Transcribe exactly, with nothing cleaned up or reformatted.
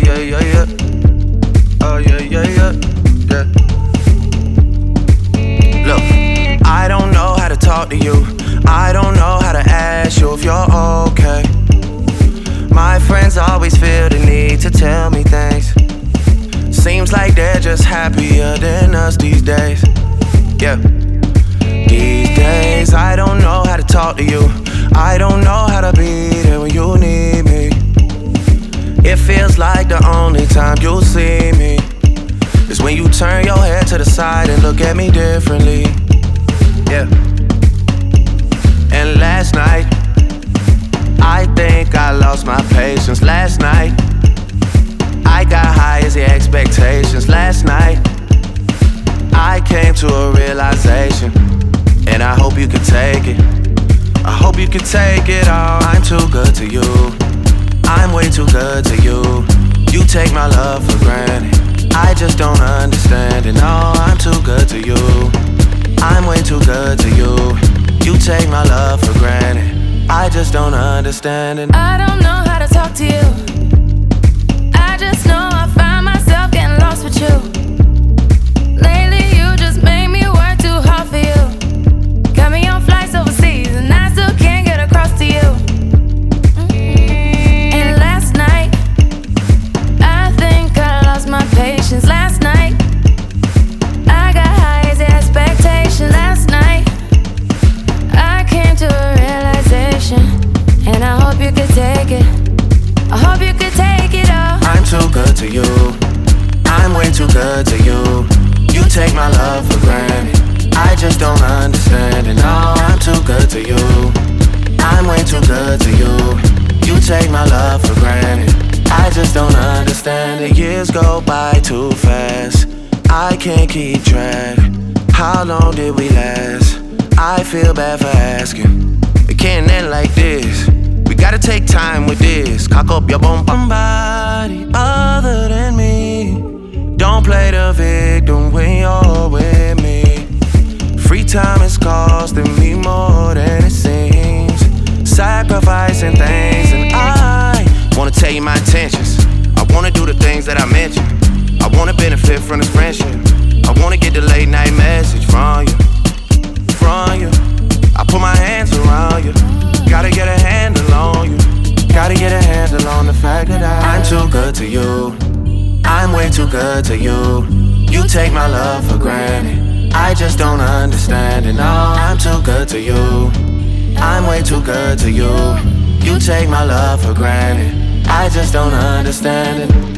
yeah, yeah, yeah. Oh, yeah, yeah, yeah, yeah. Look, I don't know how to talk to you. I don't know how to ask you if you're okay. My friends always feel the need to tell me things. Seems like they're just happier than us these days. Yeah. These days, I don't know how to talk to you. I don't know how to be there when you need me. It feels like the only time you'll see me is when you turn your head to the side and look at me differently. Yeah. And last night, I think I lost my patience. Last night, I got high as the expectations. Last night, I came to a realization, and I hope you can take it. I hope you can take it all. I'm too good to you. I'm way too good to you. You take my love for granted. I just don't understand it. No, I'm too good to you. I'm way too good to you. You take my love for granted. I just don't understand it. I don't know how to talk to you. I just know I find myself getting lost with you. Lately you just made me work too hard for you. Got me on flights overseas and I still can't get across to you. And last night, I think I lost my patience. Last night, I got high as the expectation. Last night, I came to a realization, and I hope you could take it. I hope you could take it all. I'm too good to you. I'm way too good to you. You take my love for granted. I just don't understand it. No, I'm too good to you. I'm way too good to you. You take my love for granted. I just don't understand it. Years go by too fast. I can't keep track. How long did we last? I feel bad for asking. It can't end like this. We gotta take time with this. Cock up your bum. Somebody other than me. Don't play the victim when you're with me. Free time is costing me more than it seems. Sacrificing things, and I wanna tell you my intentions. I wanna do the things that I mentioned. I wanna benefit from this friendship. I wanna get the late night message from you, from you. I put my hands around you. Gotta get a handle on you. Gotta get a handle on the fact that I I'm too good to you. I'm way too good to you. You take my love for granted. I just don't understand it. No, I'm too good to you. I'm way too good to you. You take my love for granted. I just don't understand it.